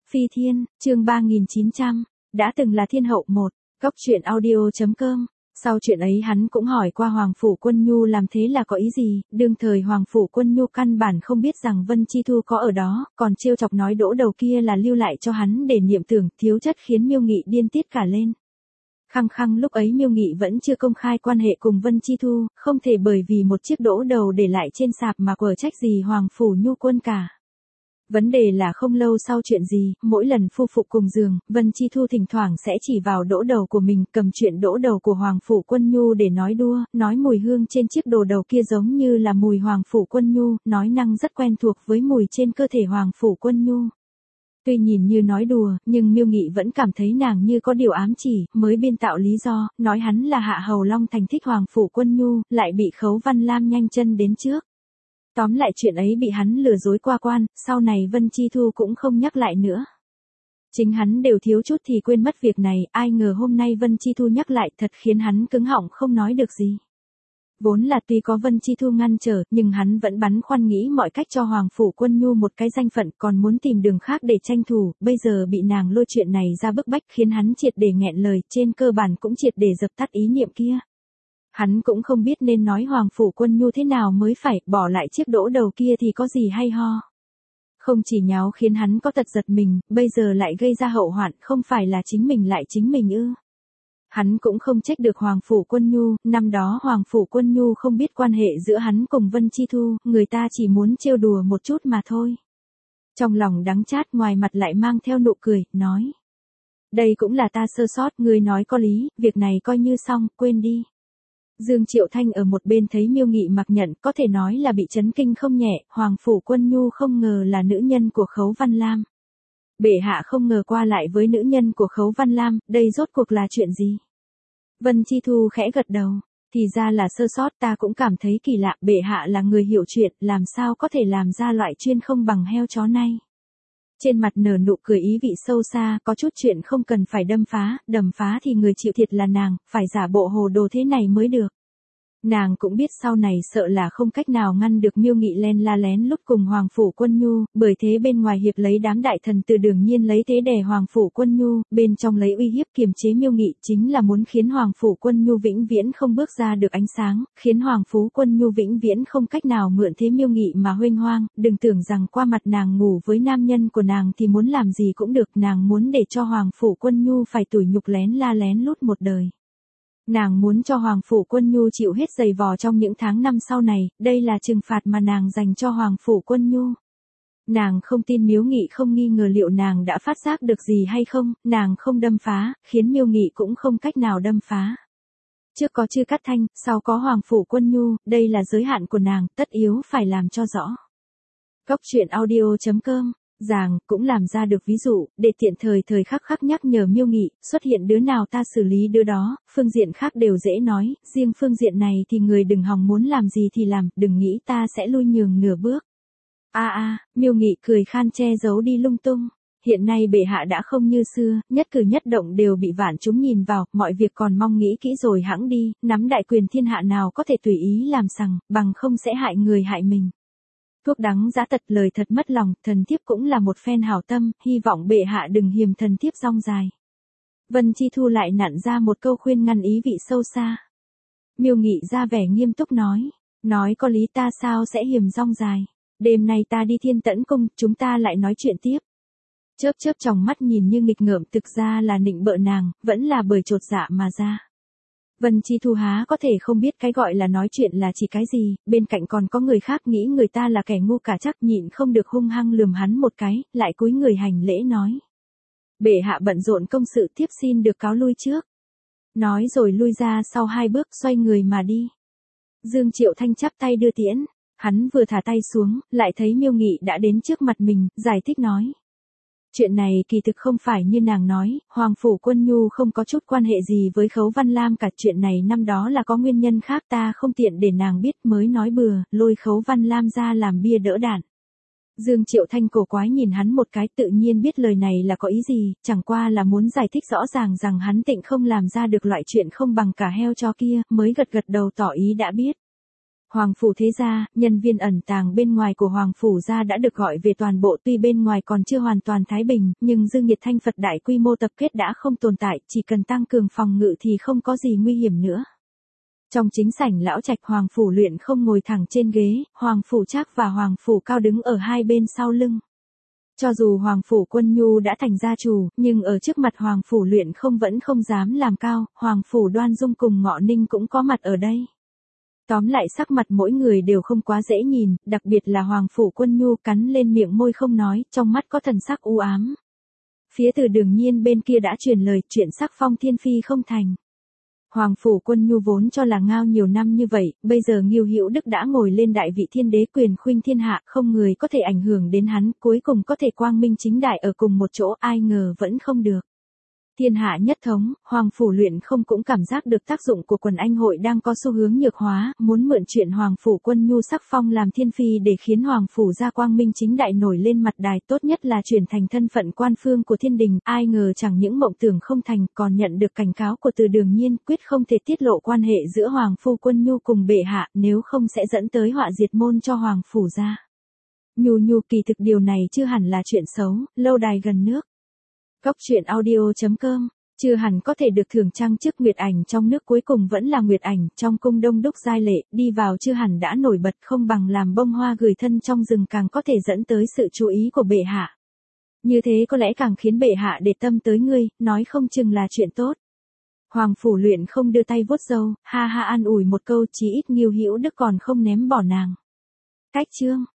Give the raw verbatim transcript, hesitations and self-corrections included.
Phi Thiên, chương ba nghìn chín trăm, đã từng là thiên hậu một, góc truyện audio chấm com. Sau chuyện ấy hắn cũng hỏi qua Hoàng Phủ Quân Nhu làm thế là có ý gì, đương thời Hoàng Phủ Quân Nhu căn bản không biết rằng Vân Chi Thu có ở đó, còn trêu chọc nói đỗ đầu kia là lưu lại cho hắn để niệm tưởng, thiếu chất khiến Miêu Nghị điên tiết cả lên. Khăng khăng lúc ấy Miêu Nghị vẫn chưa công khai quan hệ cùng Vân Chi Thu, không thể bởi vì một chiếc đỗ đầu để lại trên sạp mà quở trách gì Hoàng Phủ Nhu Quân cả. Vấn đề là không lâu sau chuyện gì, mỗi lần phu phụ cùng giường, Vân Chi Thu thỉnh thoảng sẽ chỉ vào đỗ đầu của mình, cầm chuyện đỗ đầu của Hoàng Phủ Quân Nhu để nói đua, nói mùi hương trên chiếc đồ đầu kia giống như là mùi Hoàng Phủ Quân Nhu, nói năng rất quen thuộc với mùi trên cơ thể Hoàng Phủ Quân Nhu. Tuy nhìn như nói đùa, nhưng Miêu Nghị vẫn cảm thấy nàng như có điều ám chỉ, mới biên tạo lý do, nói hắn là Hạ Hầu Long Thành thích Hoàng Phủ Quân Nhu, lại bị Khấu Văn Lam nhanh chân đến trước. Tóm lại chuyện ấy bị hắn lừa dối qua quan, sau này Vân Chi Thu cũng không nhắc lại nữa. Chính hắn đều thiếu chút thì quên mất việc này, ai ngờ hôm nay Vân Chi Thu nhắc lại thật khiến hắn cứng họng không nói được gì. Vốn là tuy có Vân Chi Thu ngăn trở, nhưng hắn vẫn băn khoăn nghĩ mọi cách cho Hoàng Phủ Quân Nhu một cái danh phận, còn muốn tìm đường khác để tranh thủ, bây giờ bị nàng lôi chuyện này ra bức bách khiến hắn triệt để nghẹn lời, trên cơ bản cũng triệt để dập tắt ý niệm kia. Hắn cũng không biết nên nói Hoàng Phủ Quân Nhu thế nào mới phải, bỏ lại chiếc đỗ đầu kia thì có gì hay ho. Không chỉ nháo khiến hắn có tật giật mình, bây giờ lại gây ra hậu hoạn, không phải là chính mình lại chính mình ư. Hắn cũng không trách được Hoàng Phủ Quân Nhu, năm đó Hoàng Phủ Quân Nhu không biết quan hệ giữa hắn cùng Vân Chi Thu, người ta chỉ muốn trêu đùa một chút mà thôi. Trong lòng đắng chát, ngoài mặt lại mang theo nụ cười, nói. Đây cũng là ta sơ sót, người nói có lý, việc này coi như xong, quên đi. Dương Triệu Thanh ở một bên thấy Miêu Nghị mặc nhận, có thể nói là bị chấn kinh không nhẹ, Hoàng Phủ Quân Nhu không ngờ là nữ nhân của Khấu Văn Lam. Bệ hạ không ngờ qua lại với nữ nhân của Khấu Văn Lam, đây rốt cuộc là chuyện gì? Vân Chi Thu khẽ gật đầu, thì ra là sơ sót, ta cũng cảm thấy kỳ lạ, bệ hạ là người hiểu chuyện, làm sao có thể làm ra loại chuyên không bằng heo chó này. Trên mặt nở nụ cười ý vị sâu xa, có chút chuyện không cần phải đâm phá, đầm phá thì người chịu thiệt là nàng, phải giả bộ hồ đồ thế này mới được. Nàng cũng biết sau này sợ là không cách nào ngăn được Miêu Nghị len la lén lút cùng Hoàng Phủ Quân Nhu, bởi thế bên ngoài hiệp lấy đám đại thần từ Đường Nhiên lấy thế đè Hoàng Phủ Quân Nhu, bên trong lấy uy hiếp kiềm chế Miêu Nghị, chính là muốn khiến Hoàng Phủ Quân Nhu vĩnh viễn không bước ra được ánh sáng, khiến Hoàng Phủ Quân Nhu vĩnh viễn không cách nào mượn thế Miêu Nghị mà huênh hoang, đừng tưởng rằng qua mặt nàng ngủ với nam nhân của nàng thì muốn làm gì cũng được, nàng muốn để cho Hoàng Phủ Quân Nhu phải tủi nhục lén la lén lút một đời. Nàng muốn cho Hoàng Phủ Quân Nhu chịu hết giày vò trong những tháng năm sau này, đây là trừng phạt mà nàng dành cho Hoàng Phủ Quân Nhu. Nàng không tin Miêu Nghị không nghi ngờ liệu nàng đã phát giác được gì hay không, nàng không đâm phá, khiến Miêu Nghị cũng không cách nào đâm phá. Trước có Chư Cát Thanh, sau có Hoàng Phủ Quân Nhu, đây là giới hạn của nàng, tất yếu phải làm cho rõ. Góc truyện audio chấm com. Giàng, cũng làm ra được ví dụ, để tiện thời thời khắc khắc nhắc nhở Miêu Nghị, xuất hiện đứa nào ta xử lý đứa đó, phương diện khác đều dễ nói, riêng phương diện này thì người đừng hòng muốn làm gì thì làm, đừng nghĩ ta sẽ lui nhường nửa bước. A a, Miêu Nghị cười khan che giấu đi lung tung. Hiện nay bệ hạ đã không như xưa, nhất cử nhất động đều bị vạn chúng nhìn vào, mọi việc còn mong nghĩ kỹ rồi hãng đi, nắm đại quyền thiên hạ nào có thể tùy ý làm sằng, bằng không sẽ hại người hại mình. Thuốc đắng giá tật, lời thật mất lòng, thần thiếp cũng là một phen hảo tâm, hy vọng bệ hạ đừng hiềm thần thiếp rong dài. Vân Chi Thu lại nặn ra một câu khuyên ngăn ý vị sâu xa. Miêu Nghị ra vẻ nghiêm túc nói, nói có lý, ta sao sẽ hiềm rong dài, đêm nay ta đi Thiên Tẫn Cung, chúng ta lại nói chuyện tiếp. Chớp chớp tròng mắt nhìn như nghịch ngợm, thực ra là nịnh bợ nàng, vẫn là bởi chột dạ mà ra. Vân Chi Thu há có thể không biết cái gọi là nói chuyện là chỉ cái gì, bên cạnh còn có người khác nghĩ người ta là kẻ ngu cả chắc, nhịn không được hung hăng lườm hắn một cái, lại cúi người hành lễ nói. Bệ hạ bận rộn công sự, tiếp xin được cáo lui trước. Nói rồi lui ra sau hai bước, xoay người mà đi. Dương Triệu Thanh chắp tay đưa tiễn, hắn vừa thả tay xuống, lại thấy Miêu Nghị đã đến trước mặt mình, giải thích nói. Chuyện này kỳ thực không phải như nàng nói, Hoàng Phủ Quân Nhu không có chút quan hệ gì với Khấu Văn Lam cả, chuyện này năm đó là có nguyên nhân khác, ta không tiện để nàng biết mới nói bừa, lôi Khấu Văn Lam ra làm bia đỡ đạn. Dương Triệu Thanh cổ quái nhìn hắn một cái, tự nhiên biết lời này là có ý gì, chẳng qua là muốn giải thích rõ ràng rằng hắn tịnh không làm ra được loại chuyện không bằng cả heo chó kia, mới gật gật đầu tỏ ý đã biết. Hoàng phủ thế gia, nhân viên ẩn tàng bên ngoài của Hoàng phủ gia đã được gọi về toàn bộ, tuy bên ngoài còn chưa hoàn toàn thái bình, nhưng Dương Nhiệt Thanh Phật đại quy mô tập kết đã không tồn tại, chỉ cần tăng cường phòng ngự thì không có gì nguy hiểm nữa. Trong chính sảnh lão trạch, Hoàng phủ Luyện không ngồi thẳng trên ghế, Hoàng phủ Trác và Hoàng phủ Cao đứng ở hai bên sau lưng. Cho dù Hoàng phủ Quân Nhu đã thành gia chủ, nhưng ở trước mặt Hoàng phủ Luyện không vẫn không dám làm cao, Hoàng phủ Đoan Dung cùng Ngọ Ninh cũng có mặt ở đây. Tóm lại sắc mặt mỗi người đều không quá dễ nhìn, đặc biệt là Hoàng phủ Quân Nhu cắn lên miệng môi không nói, trong mắt có thần sắc u ám. Phía Từ Đường Nhiên bên kia đã truyền lời chuyện sắc phong thiên phi không thành. Hoàng phủ Quân Nhu vốn cho là ngao nhiều năm như vậy, bây giờ Ngưu Hữu Đức đã ngồi lên đại vị thiên đế, quyền khuynh thiên hạ, không người có thể ảnh hưởng đến hắn, cuối cùng có thể quang minh chính đại ở cùng một chỗ, ai ngờ vẫn không được. Thiên hạ nhất thống, Hoàng phủ Luyện không cũng cảm giác được tác dụng của quần anh hội đang có xu hướng nhược hóa, muốn mượn chuyện Hoàng phủ Quân Nhu sắc phong làm thiên phi để khiến Hoàng phủ gia quang minh chính đại nổi lên mặt đài, tốt nhất là chuyển thành thân phận quan phương của thiên đình, ai ngờ chẳng những mộng tưởng không thành, còn nhận được cảnh cáo của Từ Đường Nhiên, quyết không thể tiết lộ quan hệ giữa Hoàng phu Quân Nhu cùng bệ hạ, nếu không sẽ dẫn tới họa diệt môn cho Hoàng phủ gia. Nhu Nhu, kỳ thực điều này chưa hẳn là chuyện xấu, lâu đài gần nước. Góc truyện audio chấm com, chưa hẳn có thể được thưởng trang chức Nguyệt Ảnh trong nước, cuối cùng vẫn là Nguyệt Ảnh, trong cung đông đúc giai lệ, đi vào chưa hẳn đã nổi bật, không bằng làm bông hoa gửi thân trong rừng càng có thể dẫn tới sự chú ý của bệ hạ. Như thế có lẽ càng khiến bệ hạ để tâm tới ngươi, nói không chừng là chuyện tốt. Hoàng phủ Luyện không đưa tay vuốt râu, ha ha an ủi một câu, chí ít Ngưu Hữu Đức còn không ném bỏ nàng. Cách chương